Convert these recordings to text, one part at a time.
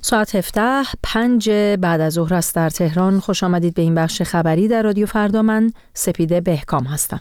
ساعت 17:05 بعد از ظهر است در تهران. خوش آمدید به این بخش خبری در رادیو فردا. من سپیده بهکام هستم.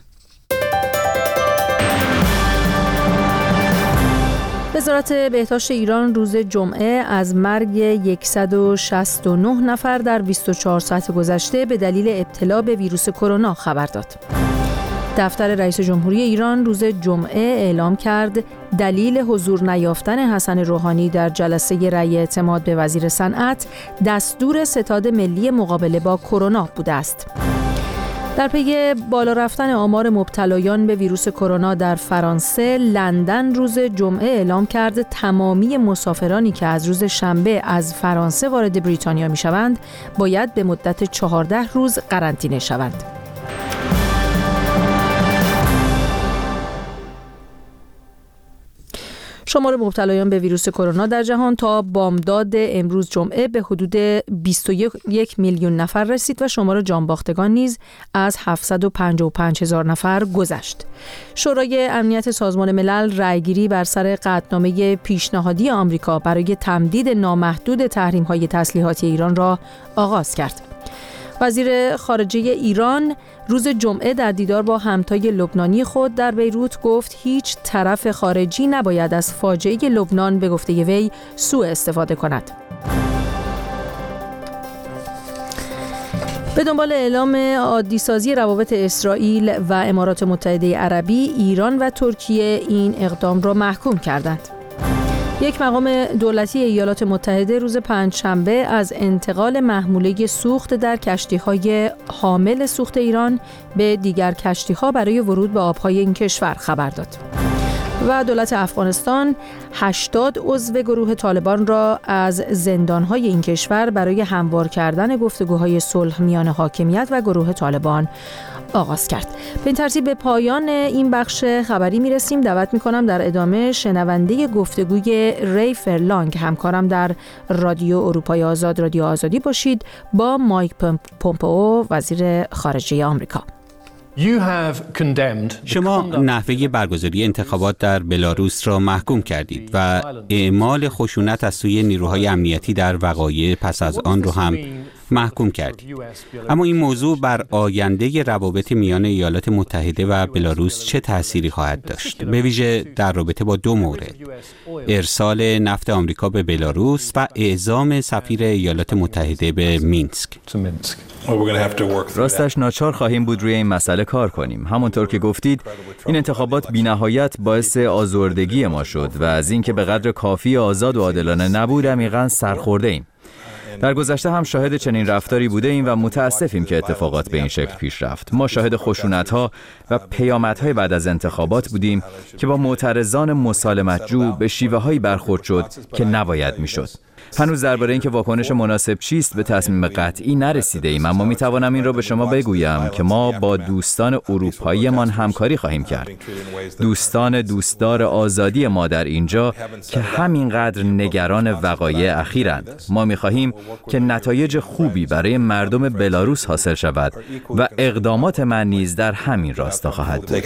وزارت بهداشت ایران روز جمعه از مرگ 169 نفر در 24 ساعت گذشته به دلیل ابتلا به ویروس کرونا خبر داد. دفتر رئیس جمهوری ایران روز جمعه اعلام کرد دلیل حضور نیافتن حسن روحانی در جلسه رأی اعتماد به وزیر صنعت دستور ستاد ملی مقابله با کرونا بوده است. در پی بالا رفتن آمار مبتلایان به ویروس کرونا در فرانسه، لندن روز جمعه اعلام کرد تمامی مسافرانی که از روز شنبه از فرانسه وارد بریتانیا می‌شوند باید به مدت 14 روز قرنطینه شوند. شمار مبتلایان به ویروس کرونا در جهان تا بامداد امروز جمعه به حدود 21 میلیون نفر رسید و شمار جانباختگان نیز از 755,000 نفر گذشت. شورای امنیت سازمان ملل رأیگیری بر سر قطعنامه پیشنهادی آمریکا برای تمدید نامحدود تحریم‌های تسلیحاتی ایران را آغاز کرد. وزیر خارجه ایران روز جمعه در دیدار با همتای لبنانی خود در بیروت گفت هیچ طرف خارجی نباید از فاجعه لبنان به گفته وی سوء استفاده کند. به دنبال اعلام عادی‌سازی روابط اسرائیل و امارات متحده عربی، ایران و ترکیه این اقدام را محکوم کردند. یک مقام دولتی ایالات متحده روز پنجشنبه از انتقال محموله سوخت در کشتی‌های حامل سوخت ایران به دیگر کشتی‌ها برای ورود به آب‌های این کشور خبر داد. و دولت افغانستان 80 عضو گروه طالبان را از زندان‌های این کشور برای هموار کردن گفتگوهای صلح میان حاکمیت و گروه طالبان آغاز کرد. به این ترتیب به پایان این بخش خبری میرسیم. دعوت میکنم در ادامه شنونده گفتگوی ری فرلانگ همکارم در رادیو اروپای آزاد، رادیو آزادی باشید با مایک پومپئو، وزیر خارجه آمریکا. شما نحوه برگزاری انتخابات در بلاروس را محکوم کردید و اعمال خشونت از سوی نیروهای امنیتی در وقایع پس از آن را هم محکوم کردید. اما این موضوع بر آینده روابط میان ایالات متحده و بلاروس چه تأثیری خواهد داشت؟ به ویژه در رابطه با دو مورد: ارسال نفت آمریکا به بلاروس و اعزام سفیر ایالات متحده به مینسک. راستش ناچار خواهیم بود روی این مسئله کار کنیم. همونطور که گفتید این انتخابات بی‌نهایت باعث آزردگی ما شد و از اینکه به قدر کافی آزاد و عادلانه نبود عمیقاً سرخورده ایم. در گذشته هم شاهد چنین رفتاری بوده ایم و متاسفیم که اتفاقات به این شکل پیش رفت. ما شاهد خشونت‌ها و پیامدهای بعد از انتخابات بودیم که با معترضان مسالمت‌جو به شیوه‌هایی برخورد شد که نباید می‌شد. هنوز درباره اینکه واکنش مناسب چیست به تصمیم قطعی نرسیده ایم، اما میتوانم این را به شما بگویم که ما با دوستان اروپایی‌مان همکاری خواهیم کرد. دوستان دوستدار آزادی ما در اینجا که همینقدر نگران وقایع اخیرند. ما می‌خواهیم که نتایج خوبی برای مردم بلاروس حاصل شود و اقدامات من نیز در همین راستا خواهد بود.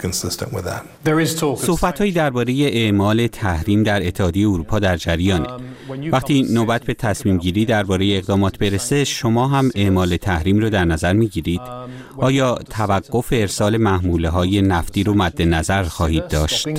صحبت‌هایی درباره اعمال تحریم در اتحادیه اروپا در جریانه. وقتی نوبت به تصمیم گیری درباره اقدامات برسه، شما هم اعمال تحریم رو در نظر میگیرید؟ آیا توقف ارسال محموله‌های نفتی رو مد نظر خواهید داشت؟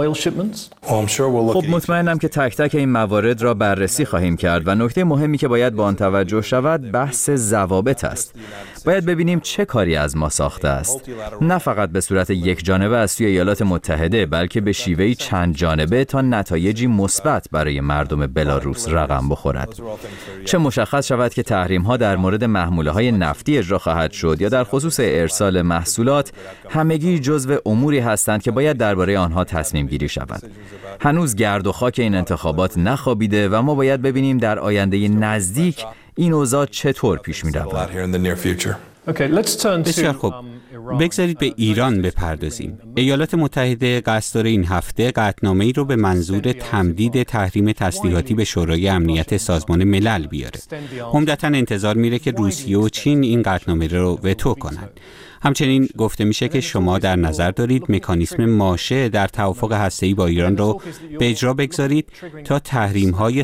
خب مطمئنم که تک تک این موارد را بررسی خواهیم کرد و نکته مهمی که باید به آن توجه شود بحث ضوابط است. باید ببینیم چه کاری از ما ساخته است، نه فقط به صورت یک جانبه از سوی ایالات متحده، بلکه به شیوهی چند جانبه تا نتایجی مثبت برای مردم بلاروس رقم بخورد. چه مشخص شود که تحریم‌ها در مورد محموله‌های نفتی اجرا خواهد شد یا در خصوص ارسال محصولات، همگی جزو اموری هستند که باید درباره آنها تصمیم گیری شود. هنوز گرد و خاک این انتخابات نخوابیده و ما باید ببینیم در آینده نزدیک این اوضاع چطور پیش می‌رود. بسیار خوب. بگذارید به ایران بپردازیم. ایالات متحده قصد داره این هفته قطعنامه‌ای رو به منظور تمدید تحریم تسلیحاتی به شورای امنیت سازمان ملل بیاره. عمدتاً انتظار میره که روسیه و چین این قطعنامه رو وتو کنند. همچنین گفته میشه که شما در نظر دارید مکانیسم ماشه در توافق هسته‌ای با ایران رو به اجرا بگذارید تا تحریم‌های